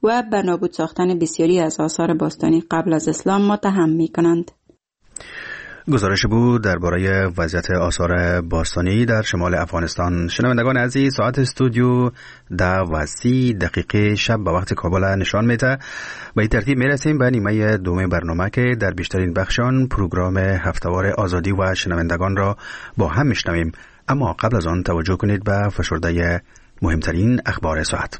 و به نابود ساختن بسیاری از آثار باستانی قبل از اسلام متهم می‌کنند. گزارش بود درباره وضعیت آثار باستانی در شمال افغانستان. شنوندگان عزیز، ساعت استودیو 10:30 شب به وقت کابل نشان میده. به این ترتیب میرسیم به نیمه دوم برنامه که در بیشترین بخشان پروگرام هفتهوار آزادی و شنوندگان را با هم میشنویم. اما قبل از آن توجه کنید به فشرده مهمترین اخبار ساعت.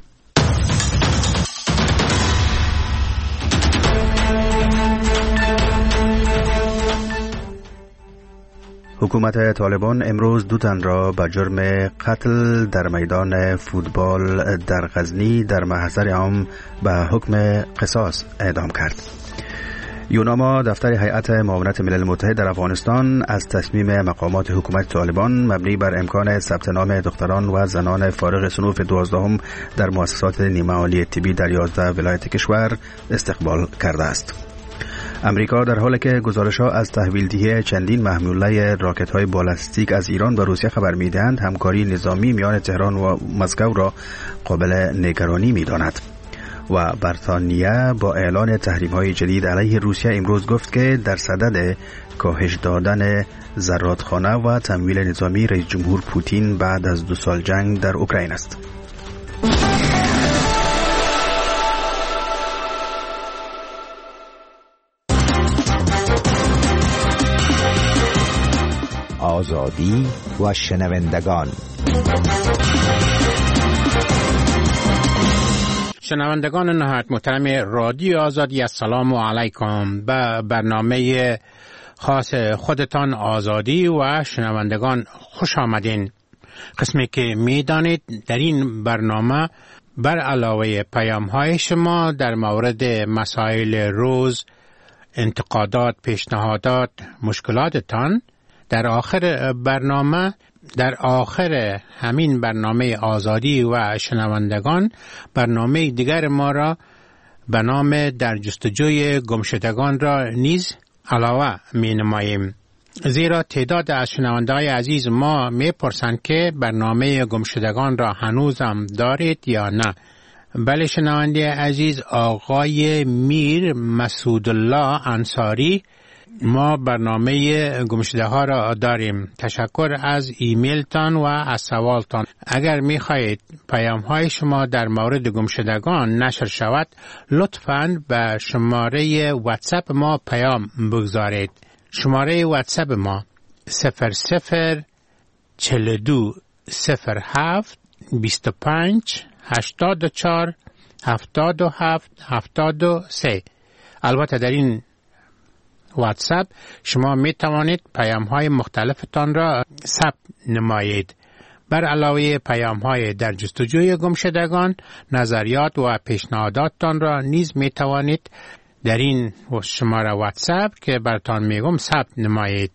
حکومت طالبان امروز 2 تن را به جرم قتل در میدان فوتبال در غزنی در محضر عام به حکم قصاص اعدام کرد. یوناما دفتر هیئت معاونت ملل متحد در افغانستان از تصمیم مقامات حکومت طالبان مبنی بر امکان ثبت نام دختران و زنان فارغ صنوف 12 در مؤسسات نیمه عالی طبی در 11 ولایت کشور استقبال کرده است. امریکا در حالی که گزارش‌ها از تحویل‌دهی چندین محموله راکت‌های بالستیک از ایران به روسیه خبر می‌دهند، همکاری نظامی میان تهران و مسکو را قابل نگرانی می‌داند. و بریتانیا با اعلان تحریم‌های جدید علیه روسیه امروز گفت که در صدد کاهش دادن زرادخانه و تمویل نظامی رئیس جمهور پوتین بعد از 2 سال جنگ در اوکراین است. آزادی و شنوندگان. شنوندگان نهایت محترم رادیو آزادی، السلام علیکم. به برنامه خاص خودتان آزادی و شنوندگان خوش آمدین. قسمی که میدانید در این برنامه بر علاوه پیام‌های شما در مورد مسائل روز، انتقادات، پیشنهادات، مشکلاتتان، در آخر همین برنامه آزادی و شنوندگان برنامه دیگر ما را به نام در جستجوی گمشدگان را نیز علاوه می نماییم. زیرا تعداد از شنونده‌های عزیز ما می پرسند که برنامه گمشدگان را هنوز هم دارید یا نه. بله شنونده عزیز، آقای میر مسعودالله انصاری، ما برنامه گمشده ها را داریم. تشکر از ایمیلتان و از سوالتان. اگر می خواهید پیام های شما در مورد گمشدگان نشر شود، لطفاً به شماره واتساپ ما پیام بگذارید. شماره واتساپ ما 0042 07 25 84 77 73. البته در این واتساپ شما می توانید پیام های مختلفتان را ثبت نمایید. بر علاوه پیام های در جستجوی گمشدگان، نظریات و پیشنهاداتتان را نیز می توانید در این شماره واتساپ که براتان میگم ثبت نمایید.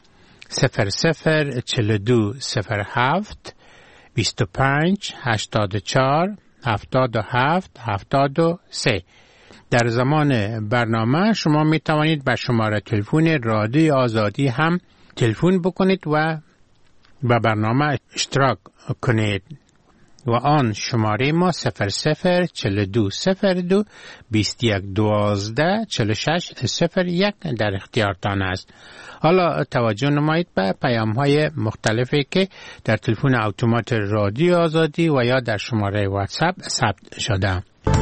0042 07 25 84 77 73. در زمان برنامه شما می توانید به شماره تلفن رادیو آزادی هم تلفن بکنید و به برنامه اشتراک کنید و آن شماره ما 0042 02 21 12 46 01 در اختیارتان است. حالا توجه نمایید به پیام های مختلفی که در تلفن اتومات رادیو آزادی و یا در شماره واتساپ ثبت شده.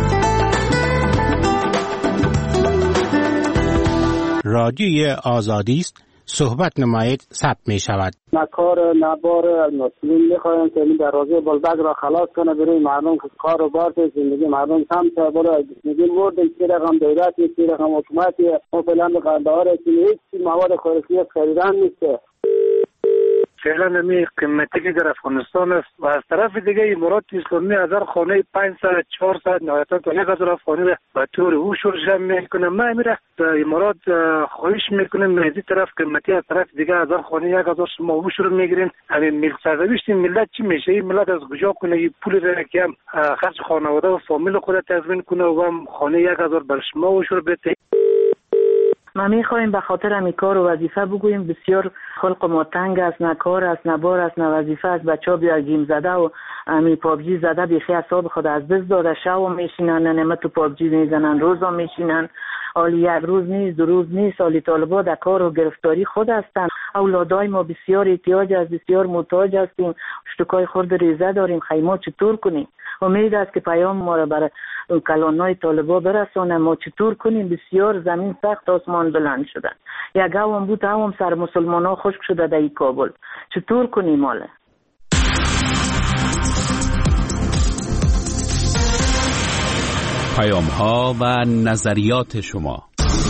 رادیوی آزادی است، صحبت نمایید، ثبت می شود. کار نبار مسئولین میخواهیم که این دروازه بلبگ را خلاص کنه برای مردم که کار و بار زندگی مردم کم شه. برای زندگی مردن که رقم دولتی، که رقم حکومتی و فعلا به قندهار هیچ مواد خوراکی خریدن نیست. فعلا نمی قیمتی که در افغانستان است و از طرف دیگه امارات اسلامی هزار خانه 500 400 نهایتا تا 1000 افغانی را به طور اوشور جمع میکنه. ما میره امارات خواهش میکنیم از این طرف قیمتی، از طرف دیگه هزار خانه 1000 شما اوشور میگیرین. همین ملت سرنوشت ملت چی میشه؟ این ملت از کجا کنه این پول را که هم خرج خانواده و فامیل خود تضمین کنه و هم خانه 1000 بر شما اوشور بده؟ ما میخوایم به خاطر همین کار و وظیفه بگوییم بسیار خلق ما تنگ است، نه کار است، نه بار است، نه وظیفه است. بچه‌ها بیا گیم زده و همین پابجی زده بیخی حساب خود از دست داده، شب میشینن نمه تو پابجی میزنن، روزا میشینن، حالی یک روز نیست دو روز نیست. حالی طالبا در کار و گرفتاری خود هستند. اولادای ما بسیار احتیاج است، بسیار محتاج هستیم، اشتکای خورد ریزه داریم، خیمه چطور کنیم؟ امید است که پیام ما را برای کلانای طالبا برسانه. ما چطور کنیم؟ بسیار زمین سخت آسمان بلند شده. یک هم بود هم سر مسلمان ها خشک شده در کابل. چطور کنیم حالا؟ پیام ها و نظریات شما.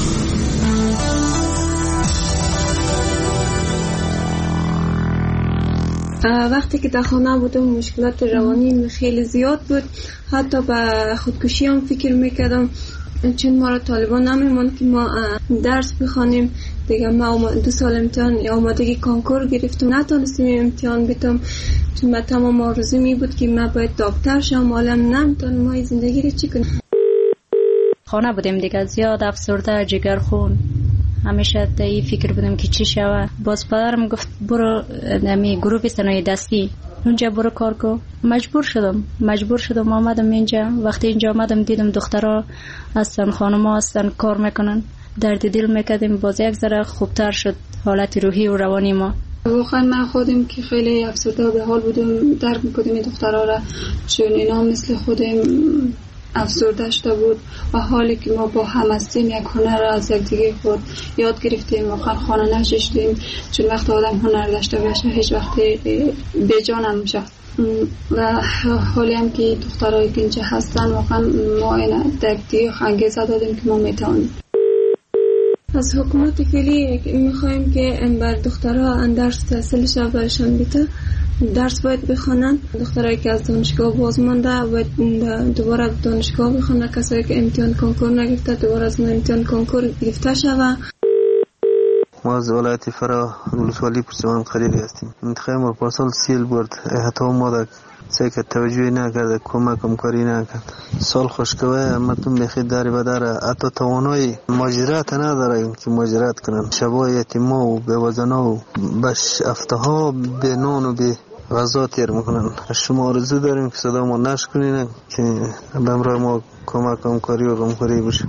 وقتی که در خانه بودم مشکلات روانی خیلی زیاد بود، حتی به خودکشی هم فکر میکردم، چون ما را طالبان نمیموند که ما درس بخوانیم دیگه. ما 2 سال امتحان آمادگی کنکور گرفتم، نتونستم امتحان بدم، چون من تمام آرزو می بود که من باید دکتر شم، حالا نمیتونم. ما زندگی رو چی کنیم؟ خانه بودیم دیگه، زیاد افسرده، جگر خون، همیشه در این فکر بودم که چی شود. باز پدرم گفت برو نمی گروه صنایع دستی اونجا برو کار کو. مجبور شدم آمدم اینجا. وقتی اینجا آمدم دیدم دخترها هستن، خانم‌ها هستن، کار میکنن، درد دل میکردیم. باز یک ذره خوبتر شد حالت روحی و روانی ما. واقعا من خودم که خیلی افسرده و به حال بودم درک میکردم این دخترها را، چون اینا مثل خودم افسرده شده بود و حالی که ما با هم هستیم یک هنر را از یکدیگه خود یاد گرفتیم. واقعا خانه نشستیم، چون وقت آدم هنر داشته باشه هیچ وقت بی جان نمیشه. و حالی هم که دخترایی که اینجا هستن واقعا ما این یکدیگه انگیزه دادیم که ما میتونیم. از حکومت فعلی میخوایم که بر دخترها درس تحصیلش را برشان بده، درس باید بخونن. دخترایی که از دانشگاه باز مانده باید دوباره دانشگاه بخونن، کسایی که امتحان کنکور نگرفته دوباره از امتحان کنکور گرفته شوه. ما از ولایت فرا ولسوالی پرچمان قریبی هستیم. منطقه ما پارسال سیل برد، حتی ما در سیکت توجهی نکرده، کمکم کاری نکرد. سال خوشکوه مردم بخید داری بداره، حتی توانای ماجرات نداره که ماجرات کنن. شبای یتیما و بیوزنا و بش افتها به نان و به غذا تیر میکنن. شما آرزو داریم که صدا ما نشر کنین که بمرای ما کمکم کاری و غمخوری بشه.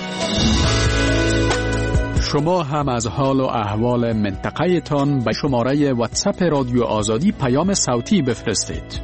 شما هم از حال و احوال منطقه تان به شماره واتساپ رادیو آزادی پیام صوتی بفرستید.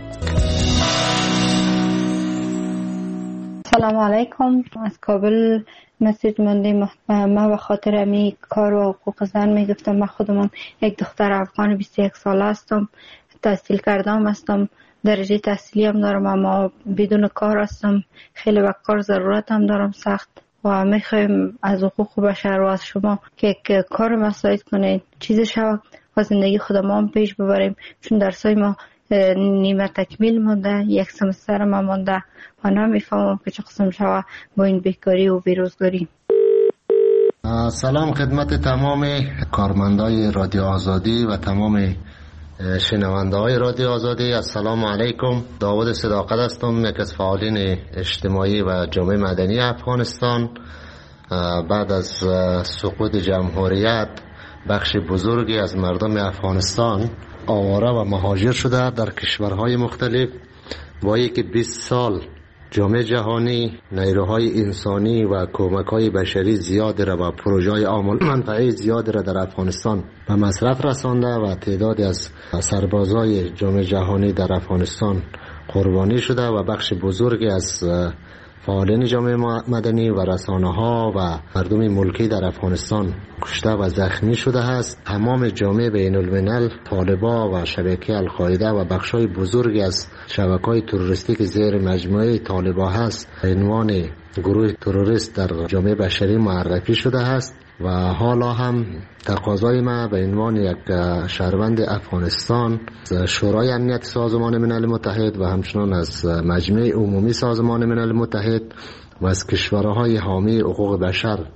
سلام علیکم، از کابل مسیج موندیم. من به خاطر امی کار و حقوق زن میگفتم. من خودم یک دختر افغان 21 ساله هستم، تحصیل کردم هستم، درجه تحصیلی هم دارم، اما بدون کار هستم. خیلی به کار ضرورت هم دارم سخت و میخوایم از حقوق بشر و از شما که کار مساعد کنید، چیزی شود و زندگی خودم هم پیش ببریم، چون درسای ما نیمه تکمیل مونده، یک سمستر ما مونده و نمیفهمم که چه قسم شود با این بیکاری و بیروزگاری. سلام خدمت تمام کارمندای رادیو آزادی و تمام شنونده های رادیو آزادی. السلام علیکم، داود صداقت هستم، یک از فعالین اجتماعی و جامعه مدنی افغانستان. بعد از سقوط جمهوریت بخش بزرگی از مردم افغانستان آواره و مهاجر شده در کشورهای مختلف. با اینکه 20 سال جامعه جهانی نیروهای انسانی و کمک‌های بشری زیاد را و پروژه‌های عامل منفعه زیاد را در افغانستان به مصرف رسانده و تعدادی از سربازای جامعه جهانی در افغانستان قربانی شده و بخش بزرگی از فعالین جامعه مدنی و رسانه‌ها و مردم ملکی در افغانستان کشته و زخمی شده است. تمام جامعه بین الملل، طالبا و شبکه القاعده و بخشای بزرگی از شبکه‌های تروریستی که زیر مجموعه طالبا هست به عنوان گروه تروریست در جامعه بشری معرفی شده است و حالا هم تقاضای ما به عنوان یک شهروند افغانستان از شورای امنیت سازمان ملل متحد و همچنان از مجمع عمومی سازمان ملل متحد و از کشورهای حامی حقوق بشر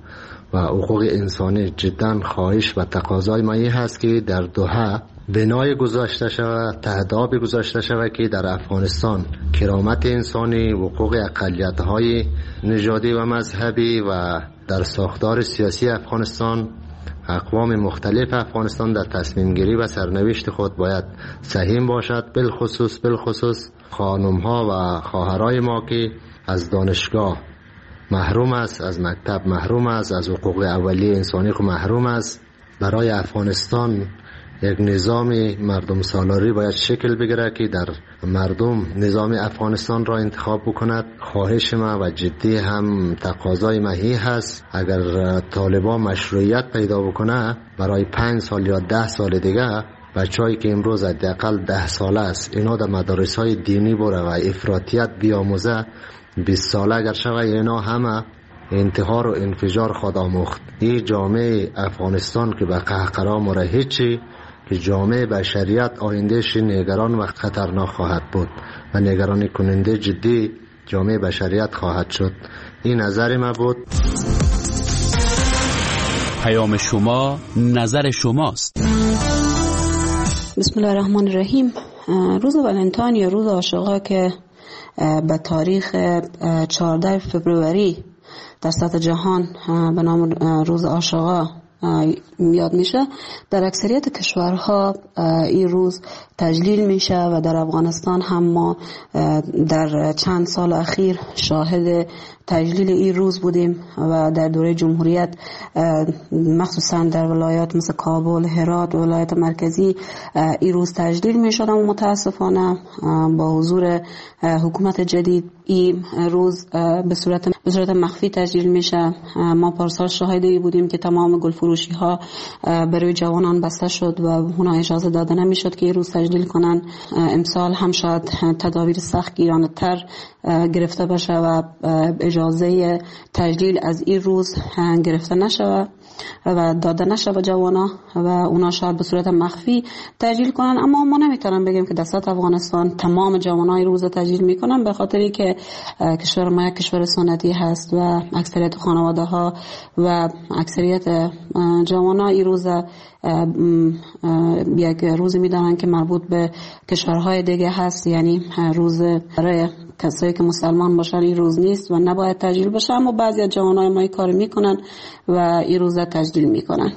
و حقوق انسانی جدا خواهش و تقاضای ما این هست که در دوحه بنای گذاشته شود، تهداب گذاشته شود که در افغانستان کرامت انسانی، حقوق اقلیت‌های نژادی و مذهبی و در ساختار سیاسی افغانستان اقوام مختلف افغانستان در تصمیم گیری و سرنوشت خود باید سهیم باشد. بالخصوص خانم ها و خواهرای ما که از دانشگاه محروم است، از مکتب محروم است، از حقوق اولیه انسانی محروم است. برای افغانستان یک نظام مردم سالاری باید شکل بگیره که در مردم نظام افغانستان را انتخاب بکند. خواهش ما و جدی هم تقاضای مهی هست اگر طالبان مشروعیت پیدا بکنه برای 5 سال یا 10 سال دیگه بچه‌هایی که امروز حداقل 10 ساله است اینا در مدارس‌های دینی بره و افراطیت بیاموزه، 20 ساله اگر شوه اینا همه انتحار و انفجار خود آموخت. این جامعه افغانستان که به قهقرا مره هیچی، که جامعه بشریت آیندهش نگران و خطرناک خواهد بود و نگرانی کننده جدی جامعه بشریت خواهد شد. این نظر ما بود. پیام شما نظر شماست. بسم الله الرحمن الرحیم. روز ولنتاین یا روز عاشقا که به تاریخ 14 فوریه در سطح جهان به نام روز عاشقا یاد میشه، در اکثریت کشورها این روز تجلیل میشه و در افغانستان هم ما در چند سال اخیر شاهد تجلیل این روز بودیم و در دوره جمهوریت مخصوصا در ولایات مثل کابل، هرات و ولایت مرکزی این روز تجلیل میشد، اما متاسفانه با حضور حکومت جدید این روز به صورت مخفی تجلیل میشه. ما پارسال شاهد ای بودیم که تمام گلفروشی ها برای جوانان بسته شد و اونا اجازه داده نمیشد که این روز تجلیل کنن. امسال هم شاید تدابیر سخت گیرانه تر گرفته بشه و اجازه تجلیل از این روز گرفته نشه و داده نشه به جوانا و اونا شاید به صورت مخفی تجلیل کنن. اما ما نمیتونم بگیم که در سطح افغانستان تمام جوانای روز تجلیل میکنن، به خاطری که کشور ما یک کشور سنتی هست و اکثریت خانواده ها و اکثریت جوانای این روز یک روزی میدانن که مربوط به کشورهای دیگه هست، یعنی روز برای کسایی که مسلمان باشن این روز نیست و نباید تجلیل بشه، اما بعضی از جوانای ما این کار میکنن و این روز تجلیل میکنن.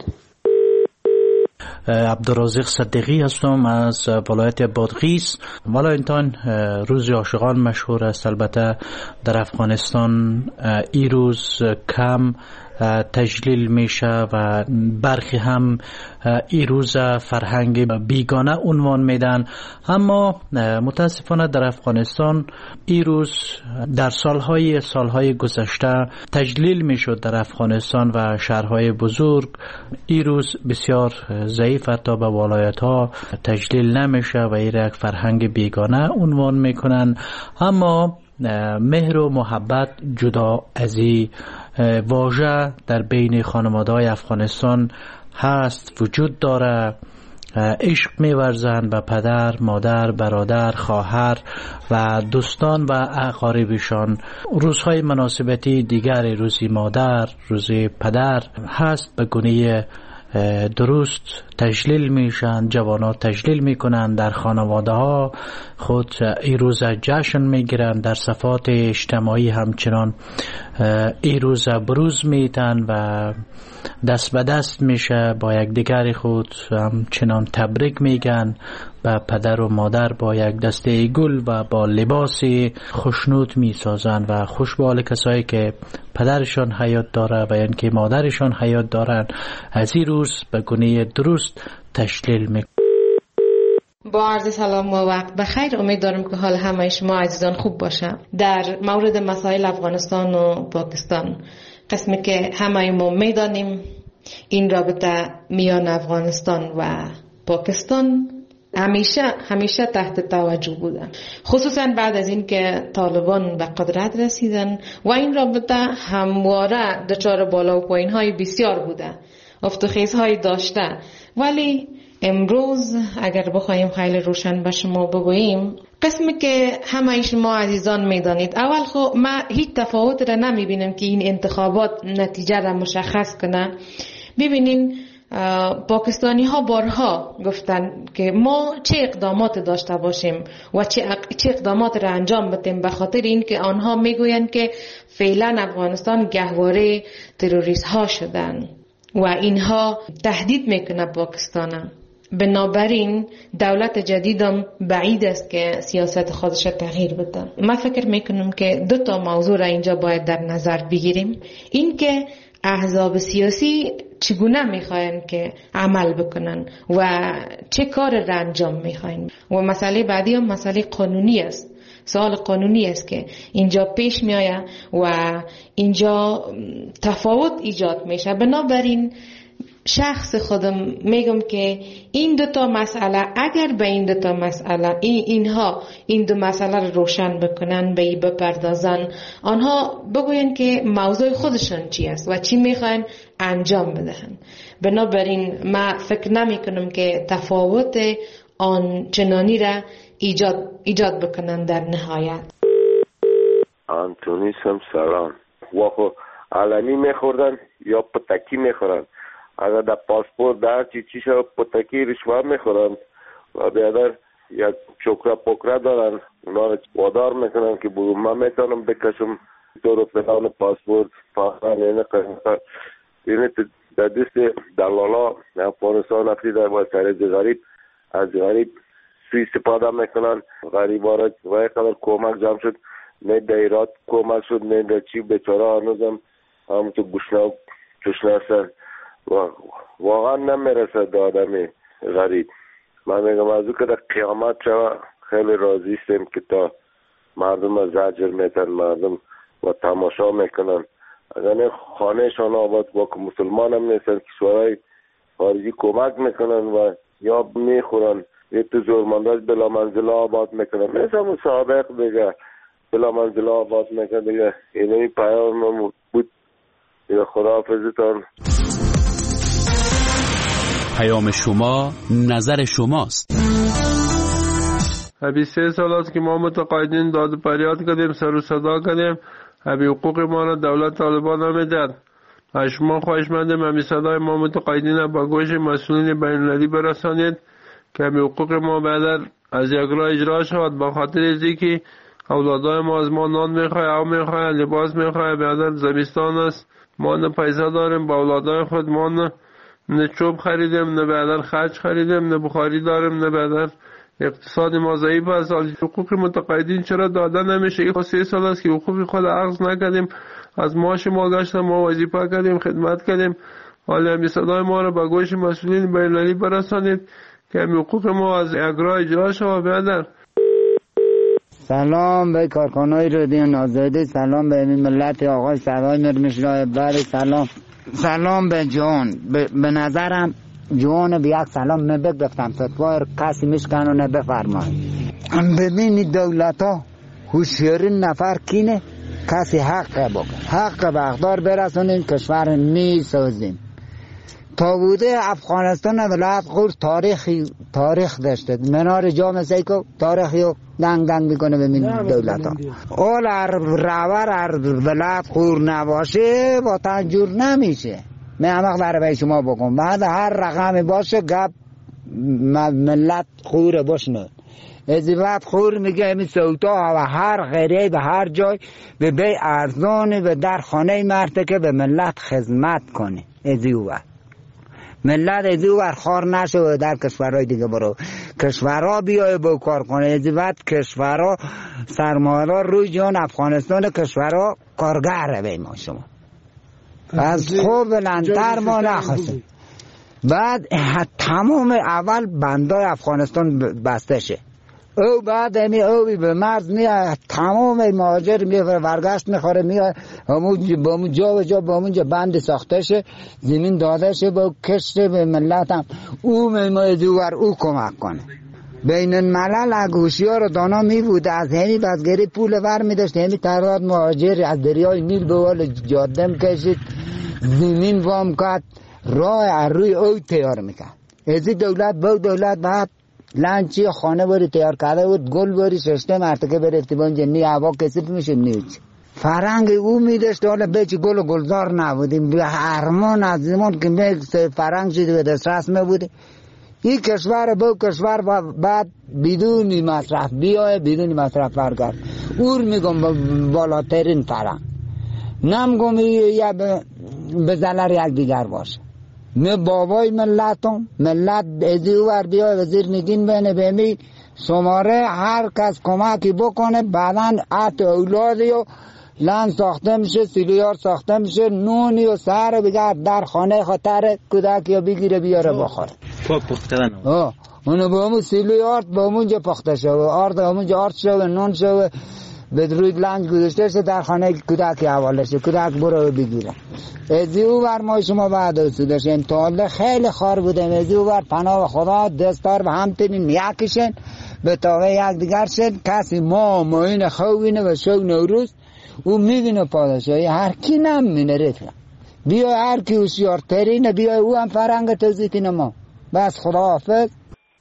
عبدالرازق صدیقی هستم از ولایت بادغیس. ولنتاین روز عاشقان مشهور است، البته در افغانستان این روز کم تجلیل میشه و برخی هم این روز فرهنگ بیگانه عنوان میدن، اما متاسفانه در افغانستان این روز در سالهای گذشته تجلیل میشد. در افغانستان و شهرهای بزرگ این روز بسیار ضعیف تا به ولایت ها تجلیل نمیشه و این یک فرهنگ بیگانه عنوان میکنن. اما مهر و محبت جدا از این واژه در بین خانواده‌های افغانستان هست، وجود داره. عشق می‌ورزند به پدر، مادر، برادر، خواهر و دوستان و اقاربشان. روزهای مناسبتی دیگر، روزی مادر، روزی پدر هست، به گونه درست تجلیل میشن. جوانان تجلیل میکنن، در خانواده ها خود این روز جشن میگیرن، در صفات اجتماعی همچنان این روز بروز میتن و دست به دست میشه، با یکدیگر خود همچنان تبریک میگن. با پدر و مادر با یک دسته گل و با لباس خوشنود میسازن و خوش به حال کسایی که پدرشان حیات داره و یعنی که مادرشان حیات دارن. از این روز به گونه درست تجلیل میکنن. با عرض سلام و وقت بخیر. امیدوارم که حال همه شما عزیزان خوب باشه. در مورد مسائل افغانستان و پاکستان، قسمی که همه ما میدانیم این رابطه میان افغانستان و پاکستان همیشه تحت توجه بوده، خصوصا بعد از این که طالبان به قدرت رسیدن و این رابطه همواره دچار بالا و پایین های بسیار بوده، افت و خیز های داشته. ولی امروز اگر بخوایم خیلی روشن به شما بگوییم، قسمی که همه شما عزیزان میدانید، اول خب ما هیچ تفاوت را نمیبینم که این انتخابات نتیجه را مشخص کنه. ببینین پاکستانی ها بارها گفتن که ما چه اقدامات داشته باشیم و چه اقدامات را انجام بدیم، به خاطر این که آنها میگویند که فعلا افغانستان گهواره تروریست ها شدن و اینها تهدید میکنه پاکستان. بنابراین دولت جدیدم بعید است که سیاست خودش تغییر بده. من فکر میکنم که دو تا موضوع را اینجا باید در نظر بگیریم. این که احزاب سیاسی چگونه میخواین که عمل بکنن و چه کار را انجام میخواین، و مسئله بعدی هم مسئله قانونی است. سوال قانونی است که اینجا پیش میآید و اینجا تفاوت ایجاد میشه. بنابراین شخص خودم میگم که این دو تا مسئله، اگر به این دو تا مسئله اینها این دو مسئله رو روشن بکنن، به این بپردازن، آنها بگوین که موضوع خودشان چی است و چی میخواین انجام بدهن. بنابراین ما فکر نمی کنم که تفاوت آن چنانی را ایجاد بکنن در نهایت. آنتونی سلام. واخو علمی میخوردن یا پتکی میخورن؟ اگر در پاسپورت در چی شو پتکی رشوه میخورن و بیادر یک چوکرا پوکرا دارن، اونا رو وادار میکنن که بگو من میتونم بکشم تو رو فلان پاسپورت فاقان اینه قیمت اینه در دست دلالا افغانستان افری در باید سرز غریب از غریب سوی استفاده میکنن. غریب ها را و قدر کمک جمع شد، نه دیرات کمک شد، نه در چی بچاره هنوزم همونطور گشنه چشنه هستن. واقعا نمیرسد آدمی غریب. من میگم از او که در قیامت شوه خیلی راضی استیم که تا مردم از زجر میتن، مردم و تماشا میکنن. اگر خانهشان آباد با که مسلمان هم نیستن، کشورهای خارجی کمک میکنن و یا میخورن یه تو زورمنداش بلا منزله آباد میکنن. مثل همون سابق دیگه بلا منزله آباد میکنن دیگه. اینه پیام بود دیگه. خداحافظتان. پیام شما نظر شماست. 23 سال است که ما متقاعدین داد و فریاد کردیم، سر و صدا کردیم، حقوق ما را دولت طالبان نمیداد. شما خواهشمندیم همین صدای ما متقاعدین با گوش مسئولین بین‌المللی برسانید که حقوق ما بعد از یک راه اجرا شود. با خاطر اینکه اولادای ما از ما نان میخواه، آب میخواه، لباس میخواه. بعد زمستان است، ما نه پیسه داریم با اولادای خود، ما نه چوب خریدیم، نه بعدن خرج خریدیم، نه بخاری داریم، نه بعدن اقتصاد ما ضعیف است. حقوق متقاعدین چرا داده نمیشه؟ این 3 سال است که حقوق خود اخذ نکردیم، از معاش ما گشتیم، ما وظیفه کردیم، خدمت کردیم. حالا همین صدای ما را به گوش مسئولین بین‌المللی برسانید که حقوق ما از اجرا اجرا شود. بعدن سلام به کارکنای رادیو آزادی، سلام به ملت آقای سوای مرمشرای بر، سلام به جوان. به نظرم جوان به یک سلام نبگفتم فتوار کسی میشکنو نبفرمای. ببینید دولت ها هوشیارین نفر کینه، کسی حق بگه، حق به اقدار برسونیم، کشور میسازیم. تا بوده افغانستان ولایت خور تاریخ داشته، منار جام سیکو تاریخیو دنگ میکنه به این دولت ها. اول رور ولایت خور نباشه با تنجور نمیشه. من همه برای شما بگم بعد هر رقمی باشه گپ ملت خور باشنه. ازیوات خور میگه همین سوتا و هر غیره به هر جای به بی ارزانه و در خانه مرده که به ملت خدمت کنه. ازیوات ملت ازیوات خار نشه و در کشورهای دیگه برو کشورها بیای با کار کنه. ازیوات کشورها سرمایه‌دار روی جان افغانستان کشورها کارگره به ما شما از خوب بلندتر ما نخواستیم. بعد تمام اول بندای افغانستان بسته شه، او بعد همی اوی به مرز میاد، تمام مهاجر میاد ورگشت میخوره میاد همون جا و جا با همونجا بند ساخته شه، زمین داده شه با کشت به ملت هم او میمایدور او کمک کنه. بین الملل اگوشیار دانا می بود از همی بزگری پول ور می داشت، همی تعداد مهاجر از دریای نیل به وال جاده کشید، زمین وام کرد، راه روی او تیار میکرد. ازی دولت با دولت بعد لنچی خانه بری تیار کرده بود، گل بری 6 مرتبه برفتی بونجا نی هوا کسیف میشه نیچ فرنگ او میداشت. حالا بچی گل و گلزار نبودیم، به هرمان از زمان که میگه فرنگ شده به دسترس میبوده. این کشور با کشور بعد بدون مصرف بیای بدون مصرف برگرد. اور میگم بالاترین فرنگ نمیگم یا به ضرر یک دیگر باشه. من بابای ملتم، ملت ازی ور بیای وزیر نگین بینه بمی شماره هر کس کمکی بکنه بعدن ات اولادی و لن ساخته میشه، سیلیار ساخته میشه، نونی و سر بگرد در خانه خاطر کودکی یا بگیره بیاره بخوره. پاک پختن اونو با همون سیلیار با همونجا پخته شده، آرد همونجا آرد شده، نون شده، به روی لنج گذاشته شده در خانه کودکی حواله شده، کودک برو بگیره. ازی او بر ما شما بعد رسیدش انتحاله خیلی خار بودیم. ازی او بر پناه خدا دستار و همتنین یکیشن به تاوه یک دیگر شد. کسی ما این خوینه و شو نوروز او میبینه پادشاهی هر کی نمینه رفیق بیای هر کی هوشیارترینه بیای او هم فرنگ توزیتین ما بس. خدا حافظ.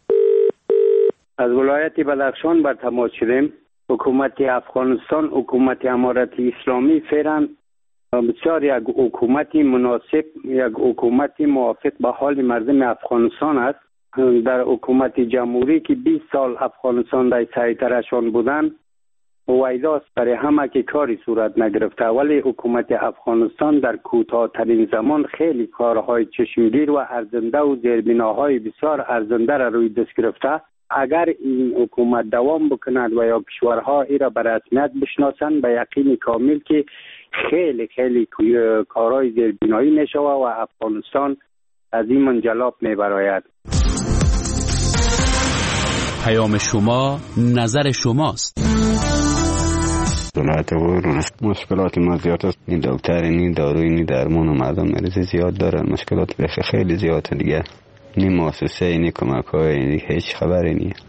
از ولایت بدخشان بر تماس شدیم. حکومت افغانستان، حکومت امارت اسلامی فعلا بسیار یک حکومت مناسب، یک حکومت موافق به حال مردم افغانستان است. در حکومت جمهوری که 20 سال افغانستان در سیطره‌شان بودن وایداست برای همه که کاری صورت نگرفته، ولی حکومت افغانستان در کوتاه‌ترین زمان خیلی کارهای چشمگیر و ارزنده و زیربناهای بسیار ارزنده را روی دست گرفته. اگر این حکومت دوام بکند و یا کشورها ای را به رسمیت بشناسند به یقین کامل که خیلی خیلی کارهای زیربنایی میشود و افغانستان از این منجلاب میبراید. پیام شما نظر شماست. ولایت روز مشکلات ما زیاد است. این دکتر این داروی این درمان و مردم مریض زیاد دارن. مشکلات بخی خیلی زیاد دیگه. نی مؤسسه اینی کمک های هیچ خبری نیست.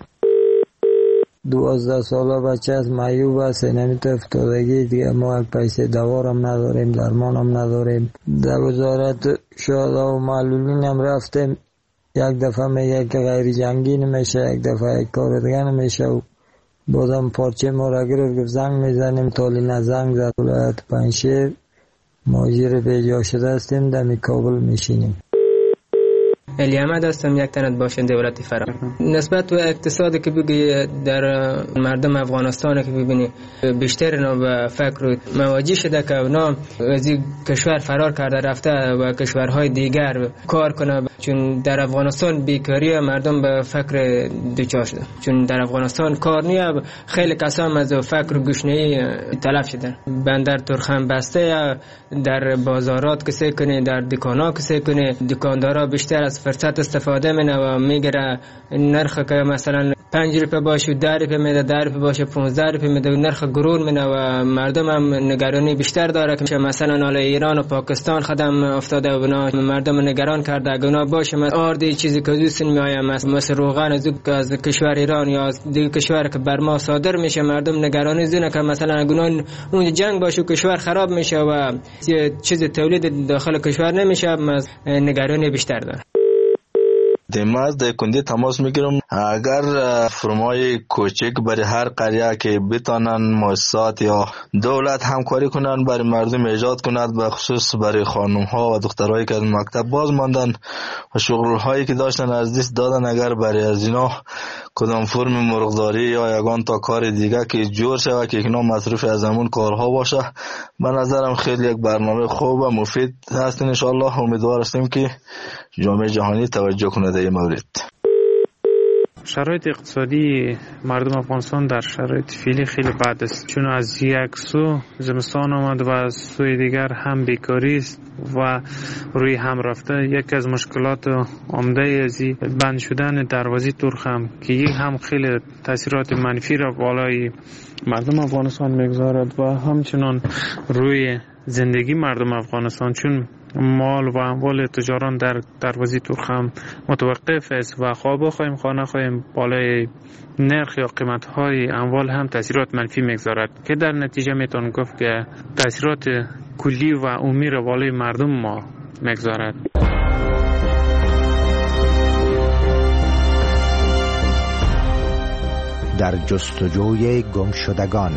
12 ساله بچه از معیوب است، نمیتونه افتادگی دیگه. ما پیسه دوارم نداریم، درمانم نداریم. در وزارت شهدا و معلولین هم رفتیم، یک دفعه میگه که غیر جنگی نمیشه، یک دفعه یک کار دیگه نمیشه و بازم پارچه ما را گرفت زنگ میزنیم. تالی نه زنگ زد. ولایت پنجشیر مهاجر بیجا شده هستیم، دمی کابل میشینیم. علی احمد هستم، یک تنت باشنده ولایت فرا. نسبت به اقتصادی که بگی در مردم افغانستان که ببینی بیشتر اینا به فکر مواجه شده که اونا از این کشور فرار کرده رفته و کشورهای دیگر کار کنه، چون در افغانستان بیکاری مردم به فکر دوچار شده، چون در افغانستان کار نیه. خیلی کسان از فکر گشنه‌ای تلف شدن. بندر ترخم بسته، در بازارات کسی کنه، در دکانا کسی کنه، دکاندارا بیشتر از فرصت استفاده منه و میگره نرخ که مثلا 5 روپیه باشه 10 روپیه میده، 10 روپیه باشه 15 روپیه میده و نرخ گرون منه و مردم هم نگرانی بیشتر داره که مثلا حالا ایران و پاکستان خدم افتاده و بنا مردم نگران کرده اگه اونا باشه آردی چیزی که دوست میآیم مثل روغن از کشور ایران یا از دیگه کشور که بر ما صادر میشه، مردم نگرانی زنه که مثلا اگه اون جنگ باشه کشور خراب میشه و چیز تولید داخل کشور نمیشه، نگرانی بیشتر داره. دیماز در کندی تماس میگیرم. اگر فرمای کوچک برای هر قریه که بتانن مؤسسات یا دولت همکاری کنن برای مردم ایجاد کند، به خصوص برای خانم ها و دخترایی که از مکتب باز ماندن و شغل هایی که داشتن از دست دادن، اگر برای از اینا کدام فرم مرغداری یا یگان تا کار دیگه که جور شود که اینا مصروف از همون کارها باشه، به نظرم خیلی یک برنامه خوب و مفید هست. ان شاء الله امیدوار هستیم که جامعه جهانی توجه کنه در این مورد. شرایط اقتصادی مردم افغانستان در شرایط فعلی خیلی بد است، چون از یک سو زمستان آمد و از سوی دیگر هم بیکاری است و روی هم رفته. یکی از مشکلات عمده از بند شدن دروازه ترخم که یک هم خیلی تاثیرات منفی را بالای مردم افغانستان میگذارد و همچنان روی زندگی مردم افغانستان، چون مال و اموال تجاران در دروازه ترخم متوقف است و خواه بخواهیم خواه نخواهیم بالای نرخ یا قیمت های اموال هم تاثیرات منفی میگذارد که در نتیجه میتون گفت که تاثیرات کلی و عمومی را بالای مردم ما میگذارد. در جستجوی گمشدگان.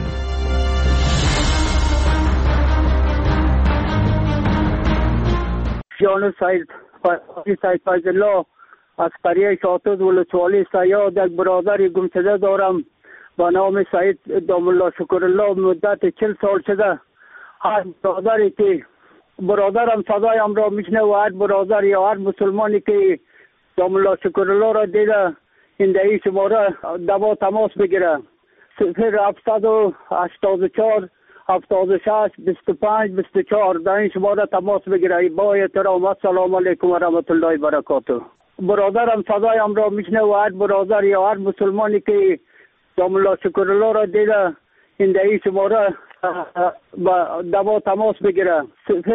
جان سید فیض الله از قریه شاطز ولسوالی سیاد یک برادر گمشده دارم با نام سید دام الله شکر الله. مدت 40 سال شده هر برادری که برادرم صدایم را میشنه و هر برادر یا هر مسلمانی که دام الله شکر الله را دیده این دهی شماره دوا تماس بگیره 0784 76 25 24 در این شماره تماس بگیره. با احترام السلام علیکم و رحمت الله و برکاته. برادرم صدایم را میشنه و هر برادر یا هر مسلمانی که دام الله شکر الله را دیده این دهی شماره دوا تماس بگیره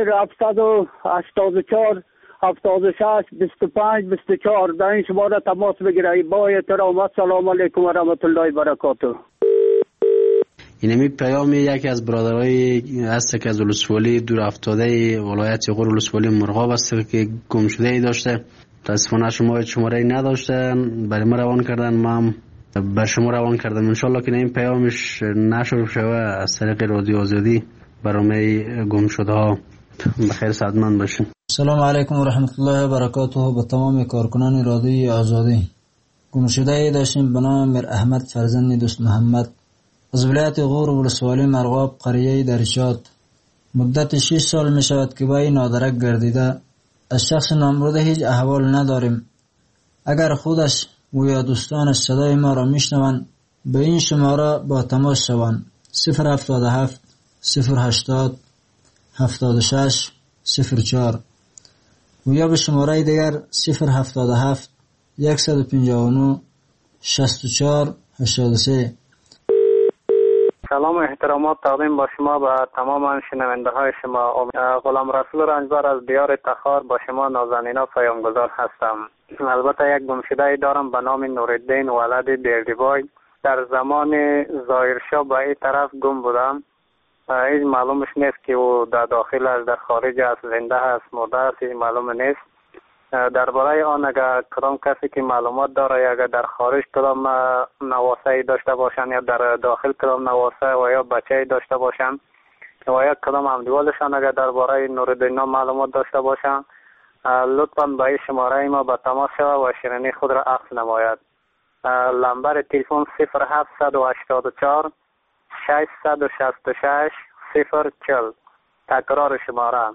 0784 76 25 24 در این شماره تماس بگیره. با احترام السلام علیکم و رحمت الله و برکاته. اینمی پیام یکی از برادرای است که از ولسوالی دور افتاده ولایت غور ولسوالی مرغاب است که گم شده ای داشته. متاسفانه شماره نداشته، برای ما روان کردن، ما به شما روان کردم. انشالله که این پیامش نشر شوه از طریق رادیو آزادی برای گم شده ها. بخیر سعادتمند باشین. سلام علیکم و رحمت الله و برکاته. به تمام کارکنان رادیو آزادی. گم شده ای داشتیم به نام میر احمد فرزند دوست محمد از ولایت غور ولسوالی مرغاب قریه درشاد. مدت 6 سال می شود که با این نادرک گردیده. از شخص نامبرده هیچ احوال نداریم. اگر خودش و یا دوستانش صدای ما را میشنوند به این شماره با تماس شوند 077 080 76 04 و یا به شماره دیگر 077 159 64 83. سلام و احترامات تقدیم با شما به تمام شنونده های شما. غلام رسول رنجبر از دیار تخار با شما نازنینا پیامگذار هستم. البته یک گمشده دارم به نام نورالدین ولد بیردیبای. در زمان ظاهرشاه به این طرف گم بودم. هیچ معلومش نیست که او در داخل است، در خارج است، زنده است، مرده است، هیچ معلوم نیست. درباره آن اگر کدام کسی که معلومات داره اگر در خارج کدام نواسه داشته باشن یا در داخل کدام نواسه و یا بچه داشته باشن و یا کدام همدیوالشان اگر درباره نورالدین معلومات داشته باشن لطفاً به این شماره ما به تماس شود و شیرینی خود را عکس نماید. نمبر تلفن 0784 666 040. تکرار شماره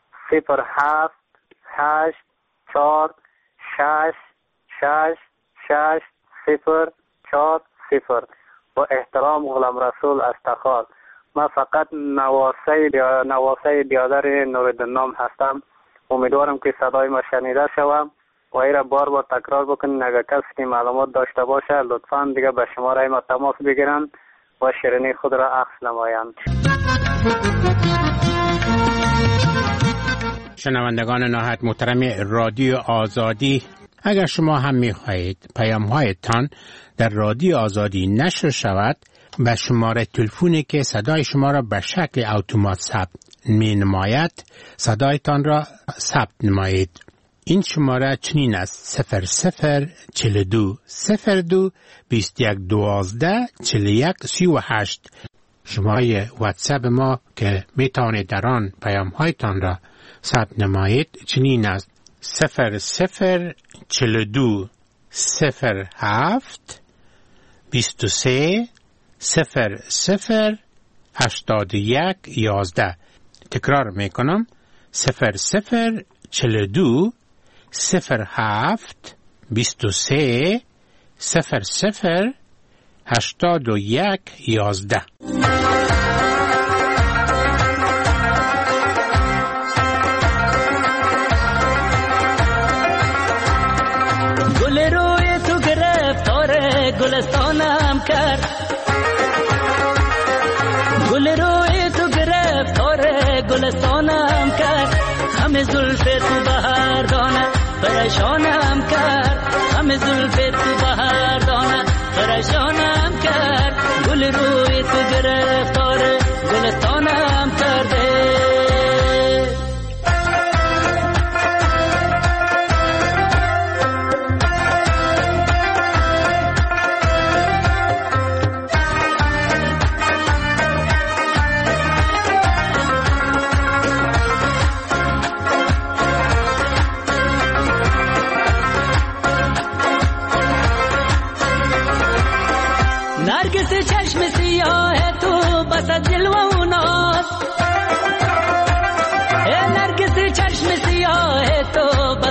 078 4 6 6 6 0 4 0. با احترام غلام رسول از تخار. من فقط نواسه بیادر نورالدین هستم. امیدوارم که صدای ما شنیده شوم و این را بار بار تکرار بکنین. اگر کسی که معلومات داشته باشه لطفاً دیگه به شماره ما تماس بگیرن و شیرینی خود را عکس نمایند. شنوندگان نهایت محترم رادیو آزادی، اگر شما هم می‌خواهید پیام‌هایتان در رادیو آزادی نشر شود به شماره تلفنی که صدای شما را به شکل اتومات ثبت می‌نماید صدایتان را ثبت نمایید. این شماره چنین است: 0042 02 21 12 41 38. شماره واتساپ ما که میتوانید در آن پیام‌هایتان را ثبت نمایید چنین است: 0042 07 23 00 81 11. تکرار میکنم: 0042 07 23 00 81 11. گل روی تو گرفتار گلستانم کرد، گل روی تو گرفتار گلستانم کرد، همه زلف تو بهار دانه پریشانم کرد، همه زلف تو بهار دانه پریشانم کرد، گل روی تو گرفتار گلستانم کرده.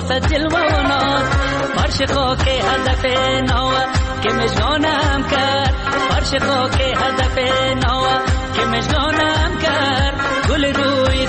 صد جلوه و ناز فرش خاک هدف نوا که مژگانم کرد فرش خاک هدف نوا که مژگانم کرد گل روی